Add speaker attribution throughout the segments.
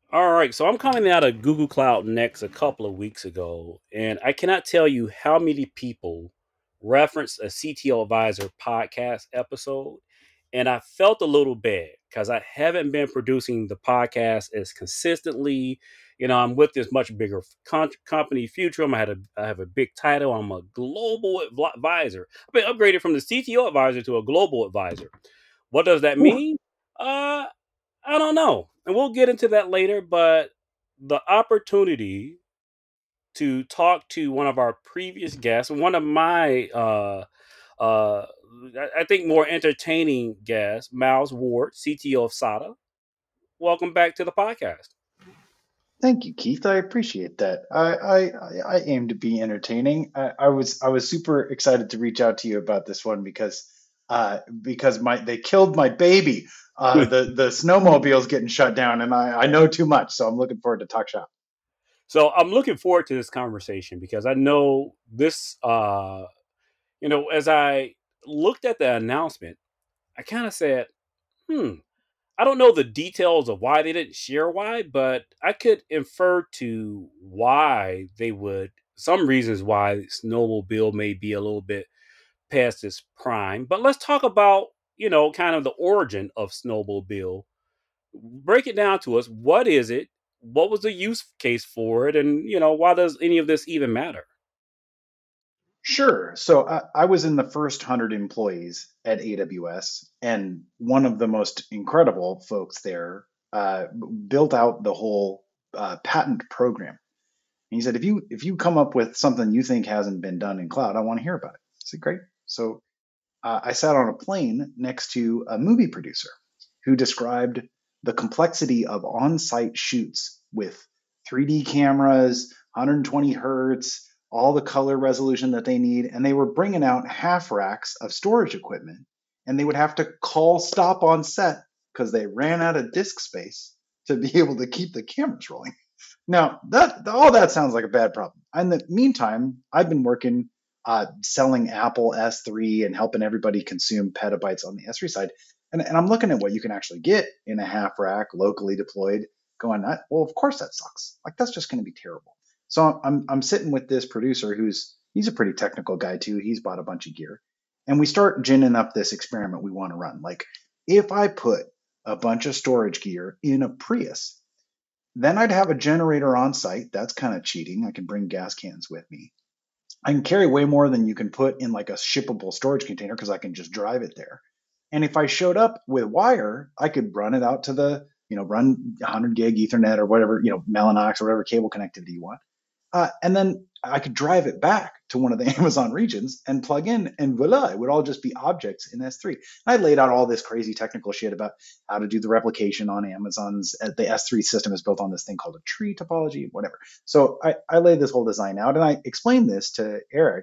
Speaker 1: All right, so I'm coming out of Google Cloud Next a couple of weeks ago, and I cannot tell you how many people referenced a CTO Advisor podcast episode, and I felt a little bad because I haven't been producing the podcast as consistently. I'm with this much bigger company, Futurum. I have a big title. I'm a global advisor. I've been upgraded from the CTO advisor to a global advisor. What does that
Speaker 2: Ooh,
Speaker 1: mean? I don't know. And we'll get into that later, but the opportunity to talk to one of our previous guests, one of my uh I think more entertaining guests, Miles Ward, CTO of SATA. Welcome back to the podcast.
Speaker 2: thank you, Keith. I appreciate that. I aim to be entertaining. I was super excited to reach out to you about this one because my they killed my baby. The snowmobile's getting shut down, and I know too much, so I'm looking forward to talk shop.
Speaker 1: So I'm looking forward to this conversation because I know this as I looked at the announcement, I kind of said, hmm, I don't know the details of why they didn't share why, but I could infer to why they would, some reasons why Snowmobile may be a little bit past its prime. But let's talk about, kind of the origin of Snowmobile. Break it down to us. What is it? What was the use case for it? And, why does any of this even matter?
Speaker 2: Sure. So I was in the first 100 employees at AWS, and one of the most incredible folks there built out the whole patent program. And he said, if you come up with something you think hasn't been done in cloud, I want to hear about it. I said, great. So I sat on a plane next to a movie producer who described the complexity of on-site shoots with 3D cameras, 120 hertz, all the color resolution that they need, and they were bringing out half racks of storage equipment, and they would have to call stop on set because they ran out of disk space to be able to keep the cameras rolling. Now, that all that sounds like a bad problem. In the meantime, I've been working selling Apple S3 and helping everybody consume petabytes on the S3 side. And I'm looking at what you can actually get in a half rack locally deployed, going, well, of course that sucks. Like, that's just going to be terrible. So I'm sitting with this producer he's a pretty technical guy too. He's bought a bunch of gear. And we start ginning up this experiment we want to run. Like, if I put a bunch of storage gear in a Prius, then I'd have a generator on site. That's kind of cheating. I can bring gas cans with me. I can carry way more than you can put in like a shippable storage container because I can just drive it there. And if I showed up with wire, I could run it out to run 100 gig Ethernet or whatever, Mellanox or whatever cable connectivity you want. And then I could drive it back to one of the Amazon regions and plug in, and voila, it would all just be objects in S3. And I laid out all this crazy technical shit about how to do the replication on Amazon's. The S3 system is built on this thing called a tree topology, whatever. So I laid this whole design out, and I explained this to Eric,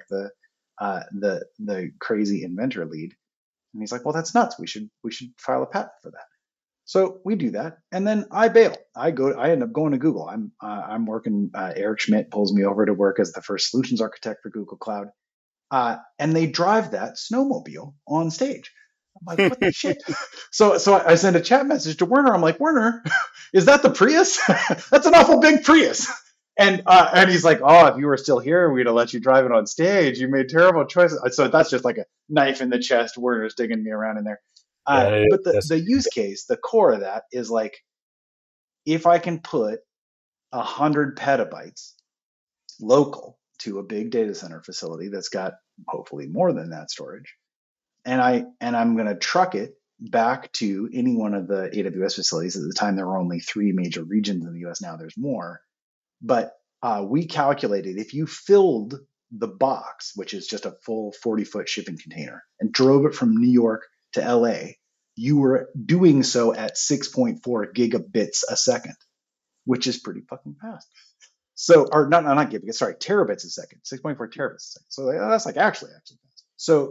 Speaker 2: the crazy inventor lead, and he's like, "Well, that's nuts. We should file a patent for that." So we do that, and then I bail. I end up going to Google. I'm working. Eric Schmidt pulls me over to work as the first solutions architect for Google Cloud, and they drive that snowmobile on stage. I'm like, what the shit? So I send a chat message to Werner. I'm like, Werner, is that the Prius? That's an awful big Prius. And he's like, oh, if you were still here, we'd have let you drive it on stage. You made terrible choices. So that's just like a knife in the chest. Werner's digging me around in there. But
Speaker 1: That's
Speaker 2: the use case, the core of that is like, if I can put 100 petabytes local to a big data center facility that's got hopefully more than that storage, and I'm going to truck it back to any one of the AWS facilities. At the time, there were only 3 major regions in the US. Now there's more, but we calculated if you filled the box, which is just a full 40-foot shipping container, and drove it from New York to LA, you were doing so at 6.4 gigabits a second, which is pretty fucking fast. So, or not gigabits, sorry, terabits a second, 6.4 terabits a second. So that's like actually fast. So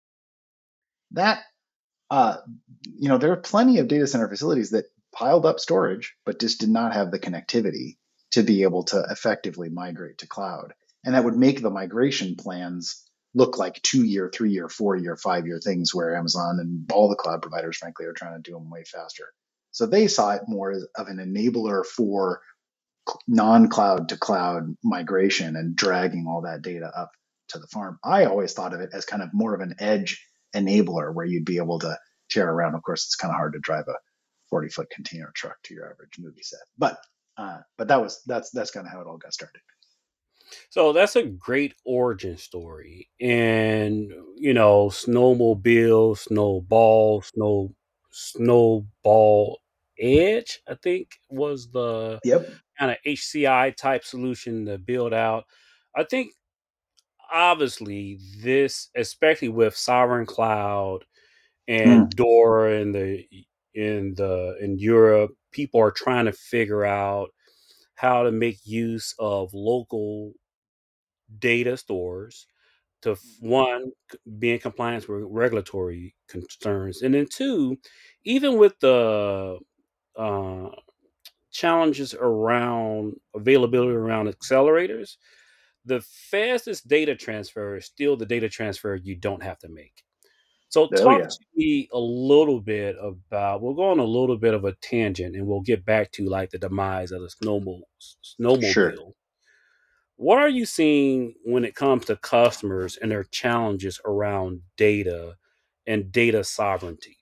Speaker 2: that, uh, there are plenty of data center facilities that piled up storage, but just did not have the connectivity to be able to effectively migrate to cloud. And that would make the migration plans look like 2 year, 3 year, 4 year, 5 year things where Amazon and all the cloud providers, frankly, are trying to do them way faster. So they saw it more as of an enabler for non-cloud to cloud migration and dragging all that data up to the farm. I always thought of it as kind of more of an edge enabler where you'd be able to tear around. Of course, it's kind of hard to drive a 40-foot container truck to your average movie set, but that's kind of how it all got started.
Speaker 1: So that's a great origin story. And, snowmobile, snowball edge, I think was the
Speaker 2: Yep.
Speaker 1: kind of HCI type solution to build out. I think obviously this, especially with Sovereign Cloud
Speaker 2: Mm,
Speaker 1: and Dora in Europe, people are trying to figure out how to make use of local data stores to one, be in compliance with regulatory concerns, and then two, even with the uh, challenges around availability around accelerators, the fastest data transfer is still the data transfer you don't have to make. So,
Speaker 2: oh
Speaker 1: talk
Speaker 2: yeah.
Speaker 1: to me a little bit about. We'll go on a little bit of a tangent, and we'll get back to like the demise of the
Speaker 2: Sure.
Speaker 1: snowmobile. What are you seeing when it comes to customers and their challenges around data and data sovereignty?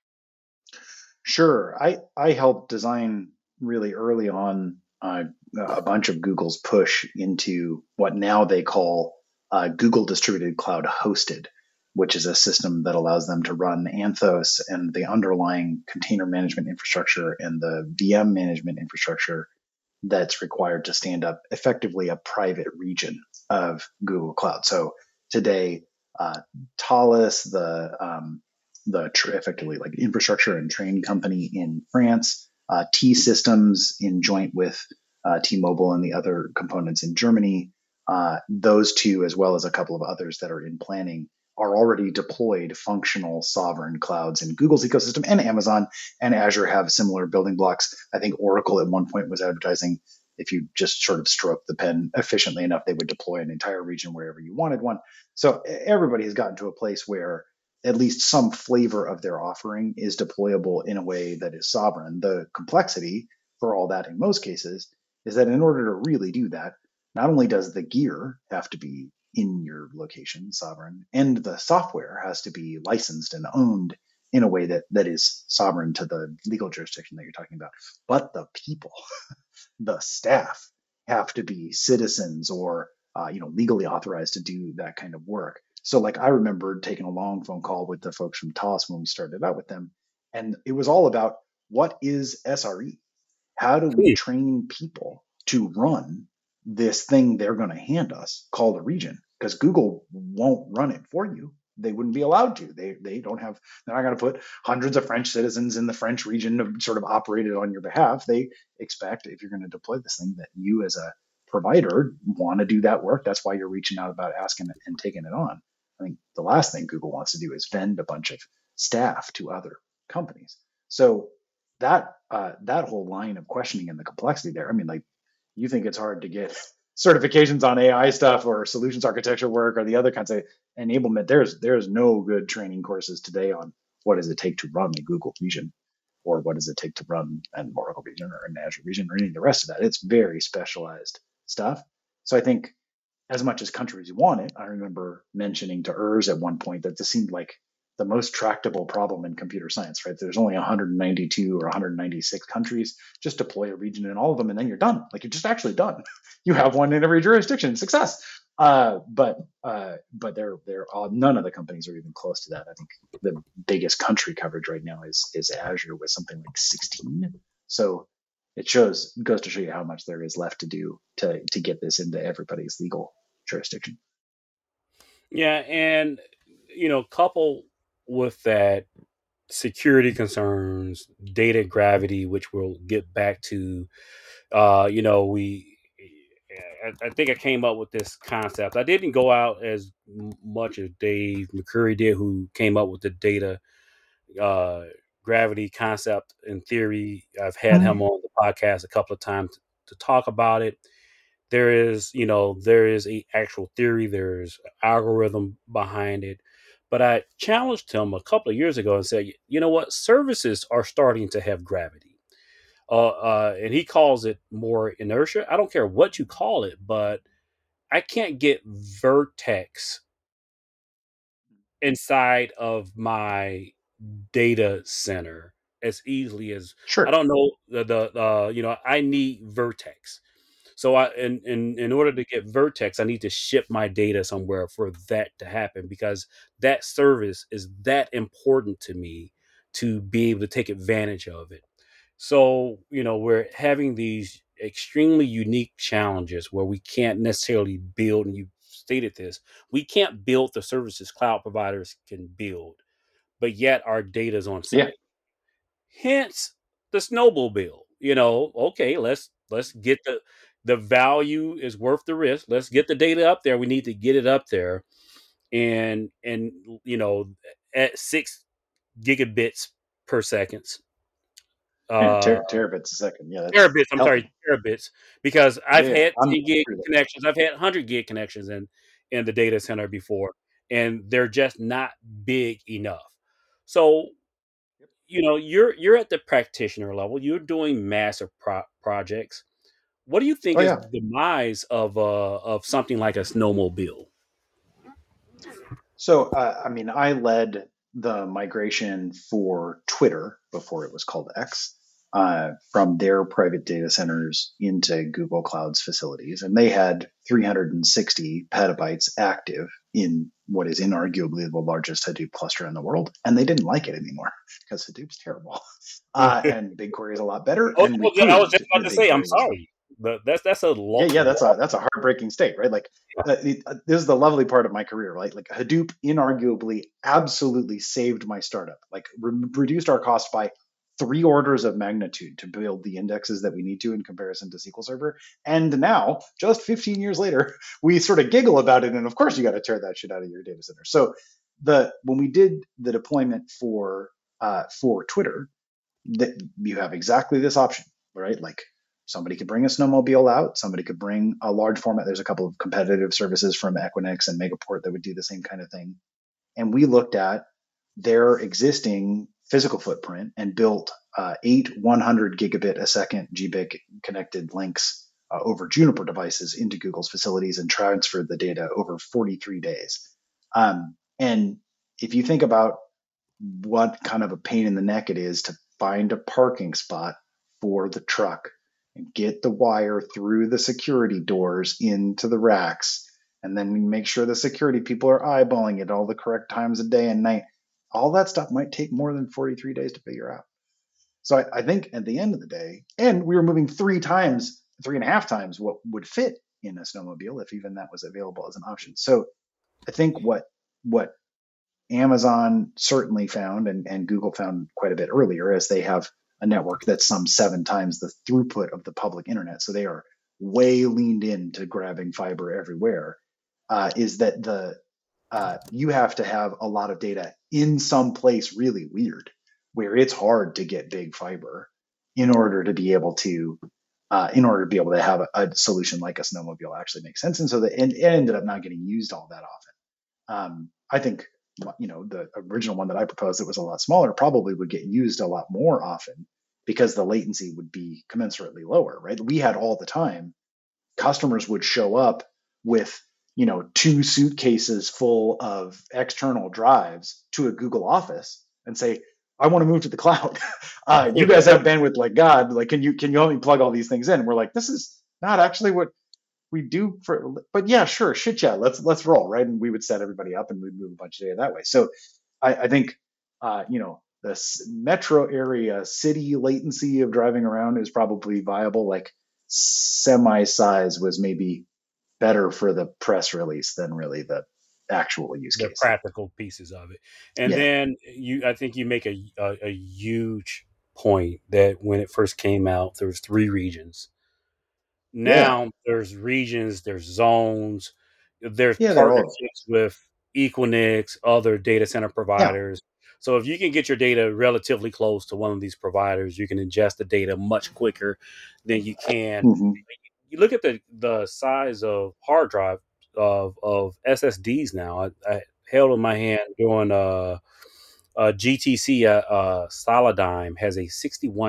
Speaker 2: Sure. I helped design really early on a bunch of Google's push into what now they call Google Distributed Cloud Hosted, which is a system that allows them to run Anthos and the underlying container management infrastructure and the VM management infrastructure that's required to stand up effectively a private region of Google Cloud. So today, Thales, effectively like infrastructure and train company in France, T Systems in joint with T-Mobile and the other components in Germany. Those two, as well as a couple of others that are in planning, are already deployed functional sovereign clouds in Google's ecosystem, and Amazon and Azure have similar building blocks. I think Oracle at one point was advertising if you just sort of stroke the pen efficiently enough, they would deploy an entire region wherever you wanted one. So everybody has gotten to a place where at least some flavor of their offering is deployable in a way that is sovereign. The complexity for all that in most cases is that in order to really do that, not only does the gear have to be in your location sovereign, and the software has to be licensed and owned in a way that is sovereign to the legal jurisdiction that you're talking about, but the people, the staff, have to be citizens or legally authorized to do that kind of work. So like I remember taking a long phone call with the folks from TOS when we started out with them, and it was all about what is SRE? How do we
Speaker 1: Hmm.
Speaker 2: train people to run this thing they're going to hand us called a region? Because Google won't run it for you. They wouldn't be allowed to. They don't have. They're not going to put hundreds of French citizens in the French region to sort of operate it on your behalf. They expect if you're going to deploy this thing that you as a provider want to do that work. That's why you're reaching out about asking it and taking it on. I think the last thing Google wants to do is vend a bunch of staff to other companies. So that whole line of questioning and the complexity there. I mean, like, you think it's hard to get certifications on AI stuff or solutions architecture work or the other kinds of enablement. There's no good training courses today on what does it take to run a Google region or what does it take to run an Oracle region or an Azure region or any of the rest of that. It's very specialized stuff. So I think as much as countries want it, I remember mentioning to Urs at one point that this seemed like the most tractable problem in computer science, right? There's only 192 or 196 countries. Just deploy a region in all of them, and then you're done. Like you're just actually done. You have one in every jurisdiction. Success. But they're none of the companies are even close to that. I think the biggest country coverage right now is Azure with something like 16. So it goes to show you how much there is left to do to get this into everybody's legal jurisdiction.
Speaker 1: Yeah, and couple with that security concerns, data gravity, which we'll get back to. We. I think I came up with this concept. I didn't go out as much as Dave McCurry did, who came up with the data uh, gravity concept and theory. I've had him
Speaker 2: Mm-hmm.
Speaker 1: on the podcast a couple of times to talk about it. There is a actual theory. There's algorithm behind it, But I challenged him a couple of years ago and said, you know what, services are starting to have gravity. And he calls it more inertia. I don't care what you call it, but I can't get vertex inside of my data center as easily as I
Speaker 2: Sure.
Speaker 1: don't know I need vertex. So in order to get vertex, I need to ship my data somewhere for that to happen because that service is that important to me to be able to take advantage of it. So, we're having these extremely unique challenges where we can't necessarily build, and you stated this, we can't build the services cloud providers can build, but yet our data is on
Speaker 2: Yeah.
Speaker 1: site. Hence the snowmobile. Okay, let's get the value is worth the risk. Let's get the data up there. We need to get it up there and at 6 gigabits per second.
Speaker 2: Yeah.
Speaker 1: Uh
Speaker 2: Terabits a second. Yeah, that's
Speaker 1: Terabits, I'm sorry,
Speaker 2: healthy.
Speaker 1: terabits, because I've
Speaker 2: Yeah, yeah.
Speaker 1: had
Speaker 2: I'm
Speaker 1: 10 gig
Speaker 2: through that.
Speaker 1: connections, I've had 100 gig connections in the data center before, and they're just not big enough. So,
Speaker 2: Yep.
Speaker 1: you're at the practitioner level, you're doing massive projects. What do you think
Speaker 2: Oh
Speaker 1: is
Speaker 2: yeah.
Speaker 1: the demise of something like a snowmobile?
Speaker 2: So, I mean, I led the migration for Twitter before it was called X, from their private data centers into Google Cloud's facilities. And they had 360 petabytes active in what is inarguably the largest Hadoop cluster in the world. And they didn't like it anymore because Hadoop's terrible. And BigQuery is a lot better. And we
Speaker 1: I was just
Speaker 2: proved
Speaker 1: about
Speaker 2: that
Speaker 1: to say, I'm
Speaker 2: BigQuery was the
Speaker 1: sorry, but that's a
Speaker 2: yeah,
Speaker 1: long,
Speaker 2: yeah, that's a heartbreaking state, right? Like, this is the lovely part of my career, right? Like Hadoop, inarguably, absolutely saved my startup. Like, reduced our cost by 3 orders of magnitude to build the indexes that we need to in comparison to SQL Server. And now, just 15 years later, we sort of giggle about it, and of course, you got to tear that shit out of your data center. So, the when we did the deployment for Twitter, that you have exactly this option, right? Like, somebody could bring a snowmobile out, somebody could bring a large format. There's a couple of competitive services from Equinix and Megaport that would do the same kind of thing. And we looked at their existing physical footprint and built 8 100 gigabit a second GBIC connected links over Juniper devices into Google's facilities and transferred the data over 43 days. And if you think about what kind of a pain in the neck it is to find a parking spot for the truck and get the wire through the security doors into the racks, and then make sure the security people are eyeballing it all the correct times of day and night. All that stuff might take more than 43 days to figure out. So I think at the end of the day, and we were moving 3 times, 3.5 times what would fit in a snowmobile if even that was available as an option. So I think what Amazon certainly found, and Google found quite a bit earlier, as they have a network that's some 7 times the throughput of the public internet. So they are way leaned into grabbing fiber everywhere. Is that the you have to have a lot of data in some place really weird where it's hard to get big fiber in order to be able to have a solution like a snowmobile actually make sense. And so it ended up not getting used all that often. I think the original one that I proposed that was a lot smaller probably would get used a lot more often because the latency would be commensurately lower, right? We had all the time customers would show up with 2 suitcases full of external drives to a Google Office and say, I want to move to the cloud. You guys have bandwidth like God. Like, can you help me plug all these things in? And we're like, this is not actually what we do for, but yeah, sure, shit, yeah, let's roll, right? And we would set everybody up and we'd move a bunch of data that way. So I think the metro area city latency of driving around is probably viable. Like, semi size was maybe better for the press release than really the actual use
Speaker 1: The
Speaker 2: case.
Speaker 1: practical pieces of it. And
Speaker 2: Yeah,
Speaker 1: then I think you make a huge point that when it first came out, there was 3 regions.
Speaker 2: yeah,
Speaker 1: Now there's regions, there's zones, there's
Speaker 2: yeah. They're all
Speaker 1: partnerships with Equinix, other data center
Speaker 2: yeah.
Speaker 1: providers. So if you can get your data relatively close to one of these providers, you can ingest the data much quicker than you can.
Speaker 2: Hmm.
Speaker 1: You look at the size of hard drive of SSDs now. held in my hand during GTC, Solidigm has a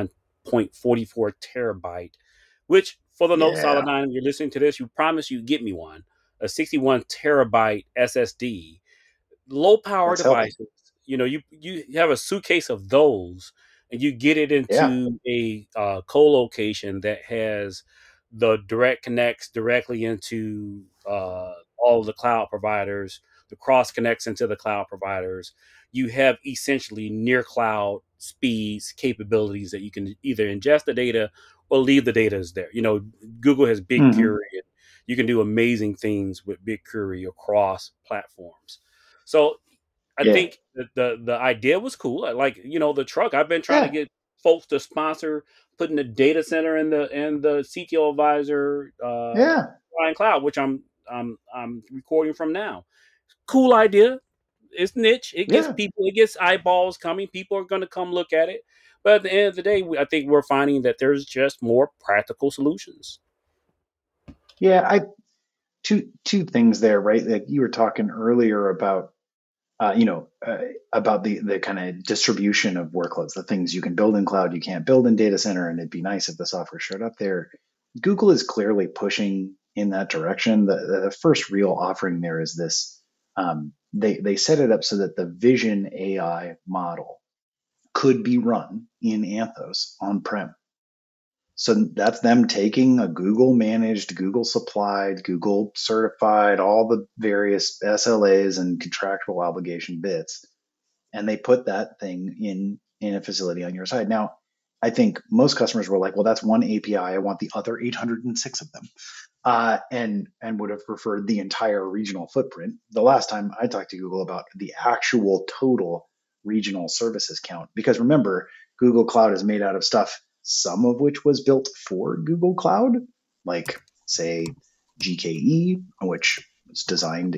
Speaker 1: 61.44 terabyte, which for the note
Speaker 2: Yeah,
Speaker 1: Solidigm, you're listening to this, you promise you get me one, a 61 terabyte SSD, low power
Speaker 2: that's healthy.
Speaker 1: devices. You have a suitcase of those, and you get it
Speaker 2: Yeah.
Speaker 1: into a co-location that has the direct connects directly into all of the cloud providers. The cross connects into the cloud providers. You have essentially near cloud speeds capabilities that you can either ingest the data or leave the data as there. Google has
Speaker 2: Hmm.
Speaker 1: BigQuery. And you can do amazing things with BigQuery across platforms. So I
Speaker 2: Yeah.
Speaker 1: think that the idea was cool. Like, the truck. I've been trying to
Speaker 2: Yeah.
Speaker 1: get folks to sponsor putting the data center in the CTO advisor
Speaker 2: Yeah.
Speaker 1: Ryan Cloud, which I'm recording from now. Cool idea. It's niche. It gets
Speaker 2: Yeah.
Speaker 1: people. It gets eyeballs coming. People are going to come look at it. But at the end of the day, I think we're finding that there's just more practical solutions.
Speaker 2: Yeah. Two things there, right? Like you were talking earlier about, you know, about the kind of distribution of workloads, the things you can build in cloud, you can't build in data center, and it'd be nice if the software showed up there. Google is clearly pushing in that direction. The first real offering there is this. They set it up so that the Vision AI model could be run in Anthos on prem. So that's them taking a Google managed, Google supplied, Google certified, all the various SLAs and contractual obligation bits, and they put that thing in a facility on your side. Now, I think most customers were like, "Well, that's one API. I want the other 806 of them," and would have preferred the entire regional footprint. The last time I talked to Google about the actual total regional services count, because remember, Google Cloud is made out of stuff, some of which was built for Google Cloud, like say GKE, which was designed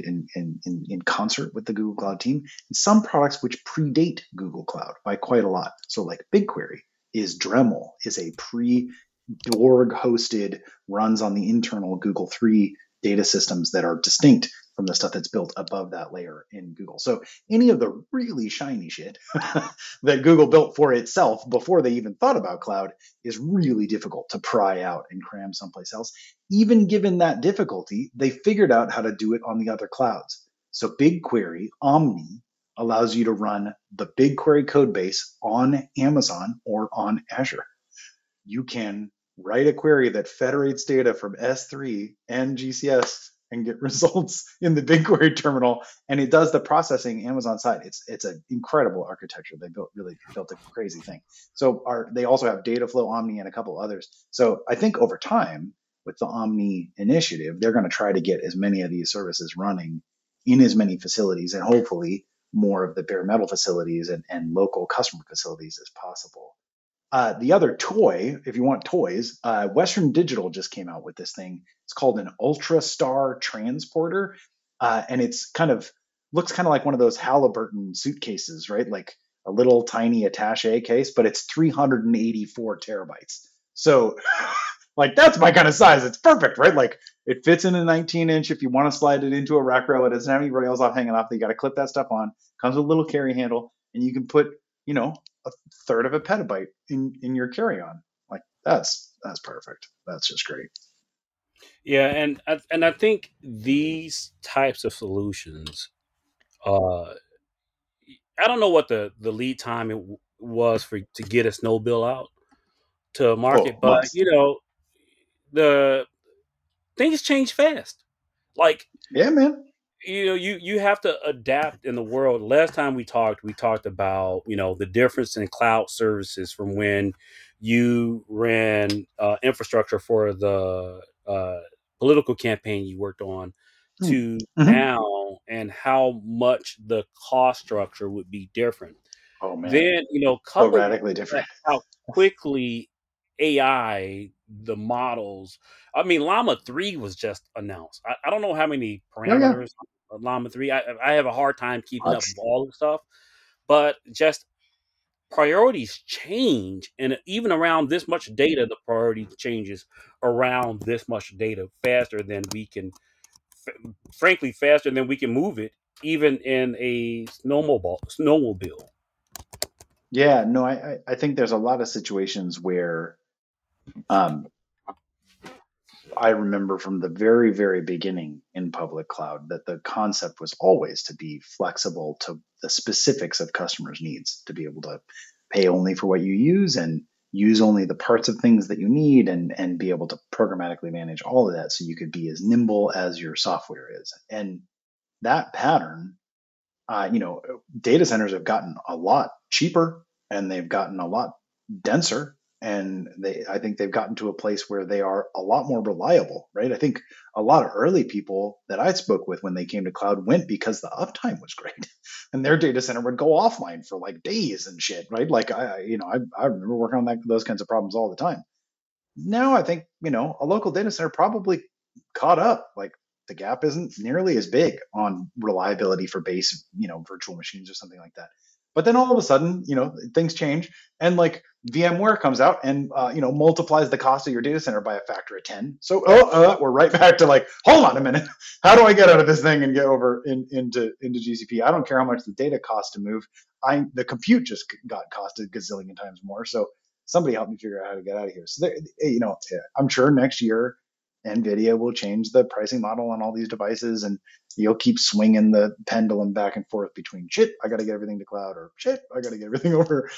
Speaker 2: in concert with the Google Cloud team, and some products which predate Google Cloud by quite a lot. So, like BigQuery is Dremel, is a pre Borg hosted, runs on the internal Google 3 data systems that are distinct from the stuff that's built above that layer in Google. So any of the really shiny shit that Google built for itself before they even thought about cloud is really difficult to pry out and cram someplace else. Even given that difficulty, they figured out how to do it on the other clouds. So BigQuery Omni allows you to run the BigQuery code base on Amazon or on Azure. You can write a query that federates data from S3 and GCS and get results in the BigQuery terminal, and it does the processing Amazon side. It's an incredible architecture. They really built a crazy thing. So they also have Dataflow, Omni, and a couple others. So I think over time, with the Omni initiative, they're going to try to get as many of these services running in as many facilities, and hopefully more of the bare metal facilities and local customer facilities as possible. The other toy, if you want toys, Western Digital just came out with this thing. It's called an Ultra Star Transporter, and it's kind of looks kind of like one of those Halliburton suitcases, right? Like a little tiny attaché case, but it's 384 terabytes. So, like that's my kind of size. It's perfect, right? Like it fits in a 19-inch. If you want to slide it into a rack rail, it doesn't have any rails off hanging off. You got to clip that stuff on. Comes with a little carry handle, and you can put, you know, a third of a petabyte in your carry-on. Like that's perfect. That's just great.
Speaker 1: Yeah, and I think these types of solutions. Uh, I don't know what the lead time was for to get a snow bill out to
Speaker 2: Oh,
Speaker 1: market, but
Speaker 2: months.
Speaker 1: the things change fast. Like,
Speaker 2: Yeah, man.
Speaker 1: you have to adapt in the world. Last time we talked about the difference in cloud services from when you ran infrastructure for the political campaign you worked on to
Speaker 2: Mm-hmm.
Speaker 1: now, and how much the cost structure would be different.
Speaker 2: Oh man,
Speaker 1: Then,
Speaker 2: so
Speaker 1: coupled with
Speaker 2: radically
Speaker 1: that,
Speaker 2: different.
Speaker 1: how quickly AI, the models, I mean, Llama 3 was just announced. I don't know how many
Speaker 2: Yeah, yeah.
Speaker 1: parameters Llama 3. I have a hard time keeping up with
Speaker 2: Lots.
Speaker 1: all the stuff, but just priorities change. And even around this much data, the priority changes around this much data faster than we can, frankly, faster than we can move it. even in a snowmobile.
Speaker 2: Yeah, no, I think there's a lot of situations where um, I remember from the very, very beginning in public cloud that the concept was always to be flexible to the specifics of customers' needs, to be able to pay only for what you use and use only the parts of things that you need and be able to programmatically manage all of that so you could be as nimble as your software is. And that pattern, you know, data centers have gotten a lot cheaper and they've gotten a lot denser. And I think they've gotten to a place where they are a lot more reliable, right? I think a lot of early people that I spoke with when they came to cloud went because the uptime was great, and their data center would go offline for like days and shit, right? Like I remember working on those kinds of problems all the time. Now I think, you know, a local data center probably caught up. Like the gap isn't nearly as big on reliability for base, you know, virtual machines or something like that. But then all of a sudden, you know, things change, and like VMware comes out and you know, multiplies the cost of your data center by a factor of 10. So we're right back to like, hold on a minute, how do I get out of this thing and get over into GCP? I don't care how much the data costs to move. The compute just got costed a gazillion times more. So somebody help me figure out how to get out of here. So, you know, I'm sure next year NVIDIA will change the pricing model on all these devices, and you'll keep swinging the pendulum back and forth between shit, I got to get everything to cloud, or shit, I got to get everything over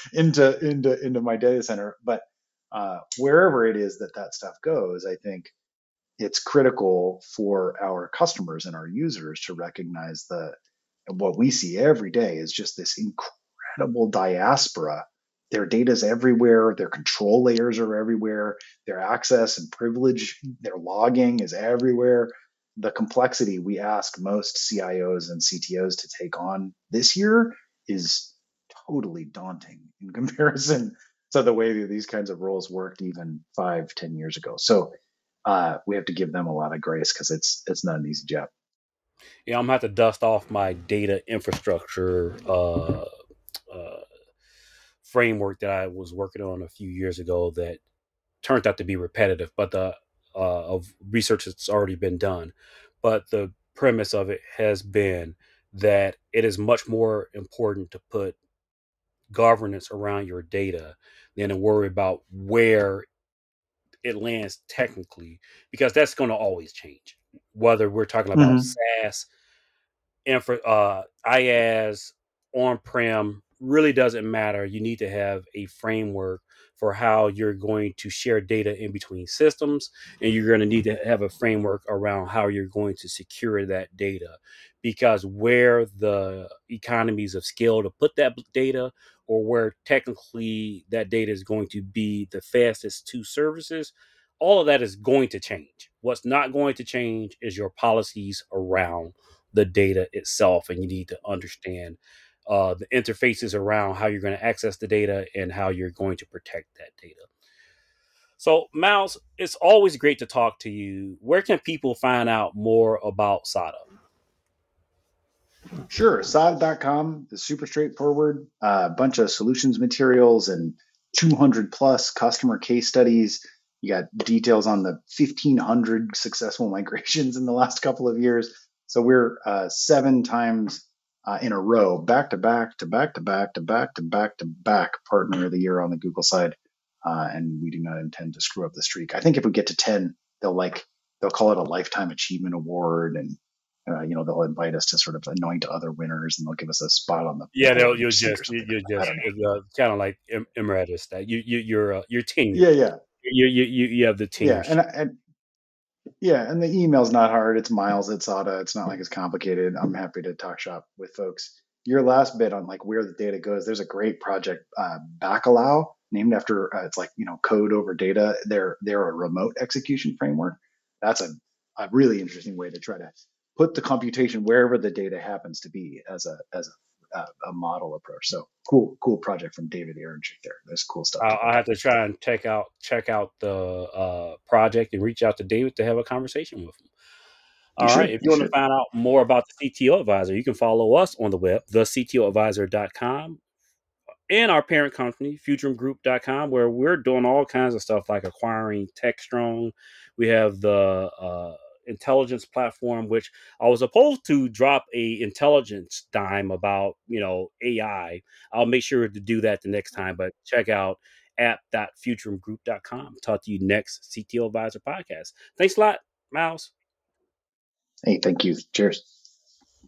Speaker 2: into my data center. But wherever it is that that stuff goes, I think it's critical for our customers and our users to recognize the what we see every day is just this incredible diaspora. Their data's everywhere, their control layers are everywhere, their access and privilege, their logging is everywhere. The complexity we ask most CIOs and CTOs to take on this year is totally daunting in comparison to the way that these kinds of roles worked even 5, 10 years ago. So we have to give them a lot of grace because it's not an easy job.
Speaker 1: Yeah, I'm gonna have to dust off my data infrastructure framework that I was working on a few years ago that turned out to be repetitive, but the of research that's already been done. But the premise of it has been that it is much more important to put governance around your data than to worry about where it lands technically, because that's going to always change. Whether we're talking about
Speaker 2: Mm-hmm.
Speaker 1: SaaS, IaaS, on-prem, really doesn't matter. You need to have a framework for how you're going to share data in between systems, and you're going to need to have a framework around how you're going to secure that data. Because where the economies of scale to put that data, or where technically that data is going to be the fastest to services, all of that is going to change. What's not going to change is your policies around the data itself, and you need to understand the interfaces around how you're going to access the data and how you're going to protect that data. So, Miles, it's always great to talk to you. Where can people find out more about SADA?
Speaker 2: Sure. SADA.com is super straightforward. A bunch of solutions materials and 200 plus customer case studies. You got details on the 1,500 successful migrations in the last couple of years. So we're 7 times in a row, back to back to back to back to back to back to back partner of the year on the Google side. And we do not intend to screw up the streak. I think if we get to 10, they'll call it a lifetime achievement award, and you know, they'll invite us to sort of anoint other winners, and they'll give us a spot on the
Speaker 1: Yeah,
Speaker 2: board of
Speaker 1: you'll
Speaker 2: seat or
Speaker 1: just
Speaker 2: something like
Speaker 1: you
Speaker 2: that. I
Speaker 1: just
Speaker 2: don't know.
Speaker 1: kind of like emeritus that you're
Speaker 2: Yeah,
Speaker 1: tenured.
Speaker 2: yeah,
Speaker 1: You have the
Speaker 2: yeah,
Speaker 1: tenure.
Speaker 2: and the email's not hard. It's Miles at SADA. It's not like it's complicated. I'm happy to talk shop with folks. Your last bit on like where the data goes. There's a great project, Bacalao, named after it's like, you know, code over data. They're a remote execution framework. That's a really interesting way to try to put the computation wherever the data happens to be as a model approach. So cool project from David Aronchick there. There's cool stuff to
Speaker 1: I'll
Speaker 2: look
Speaker 1: have
Speaker 2: at.
Speaker 1: to try and check out the project and reach out to David to have a conversation with him.
Speaker 2: You
Speaker 1: All right.
Speaker 2: should,
Speaker 1: If
Speaker 2: you
Speaker 1: you want to
Speaker 2: should.
Speaker 1: find out more about the CTO Advisor, you can follow us on the web, thectoadvisor.com, and our parent company, futurumgroup.com, where we're doing all kinds of stuff like acquiring TechStrong. We have the intelligence platform, which I was supposed to drop a intelligence dime about, AI. I'll make sure to do that the next time, but check out app.futurumgroup.com. Talk to you next CTO Advisor podcast. Thanks a lot, Miles.
Speaker 2: Hey, thank you. Cheers.